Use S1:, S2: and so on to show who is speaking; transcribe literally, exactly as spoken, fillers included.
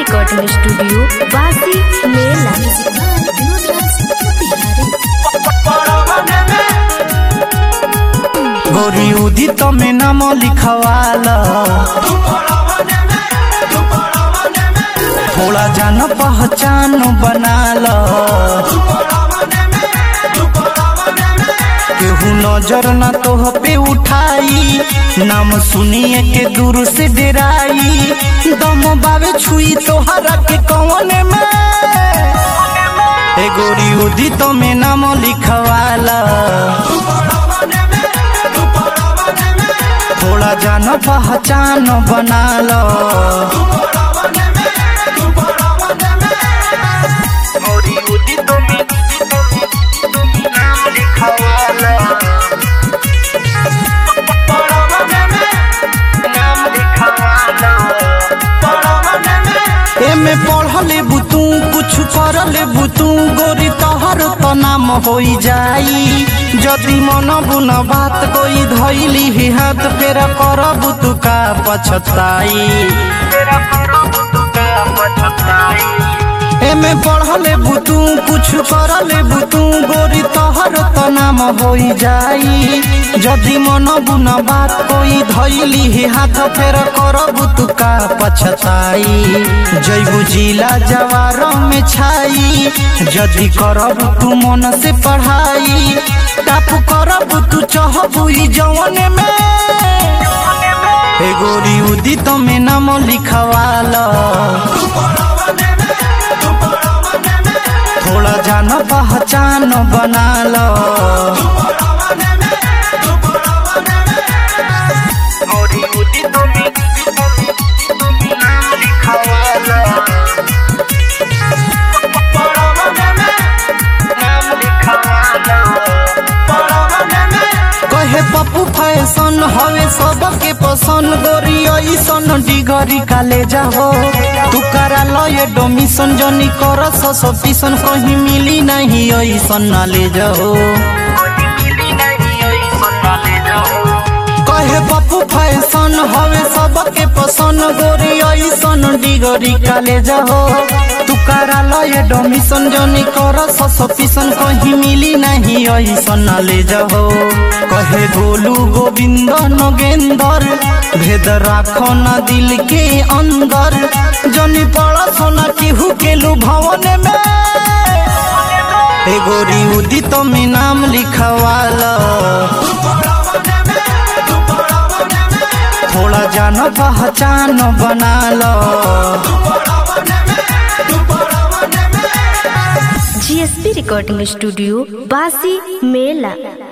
S1: Recording studio बासी मेला।
S2: गोरी उदित में नाम लिखवाला, थोड़ा जान पहचान बनाला। केहू नजर न तोह पे उठाई, नाम सुनिए के दूर से डराई। दम बावे छुई तोहरा के कौन में, ए गोरी उदित में नाम लिखवाला, थोड़ा जान पहचान बनाला। गोरी उदित में नाम लिखवाला, नाम लिखवाला। एमे पढ़ लेबू तू, कुछ कर लेबू तू, गोरी तोहर तो नाम होई जाई। जदि मन बुन बात कोई धैली ही हाथ, फेर करबू तू का पछताई। एमे पढ़ लेबू तू, कुछ कर लेबू तू, गोरी तोहर तो नाम होई जाई। जदि मन बुन बात कोई धैली ही हाथ, फेर करबू तू का पछताई। जैबू जिला जवार में छाई, जदि करबू तू मन से पढ़ाई। टाप करबू तू चहबू जवन में, ए गोरी उदित में नाम लिखवाला, थोड़ा जान पहचान बनाला। गोरी उदित में नाम लिखवाला, नाम लिखवाला। कहे पप्पू फैशन हवे सबके पसंद, गोरी ऐसन डिगरी कॉलेज हो। तू करा लो ये डोमिशन, जनी कर ससपिशन, कहीं मिली नहीं ऐसन नॉलेज हो। कहे पप्पू फैशन हवे सबके पसंद, गोरी ऐसन डिगरी कॉलेज हो। तू करा लो ये डोमिशन, जनी कर ससपिशन, कहीं मिली नहीं ऐसन नॉलेज हो। कहे गोलू गोविंद नगेंदर, भेद राखो ना दिल के अंदर, जनी पड़ा सोना केहू के लुभावन में, ए गोरी उदित में नाम लिखवाला, थोड़ा जान पहचान बनाला।
S1: जीएसपी रिकॉर्डिंग स्टूडियो बासी मेला।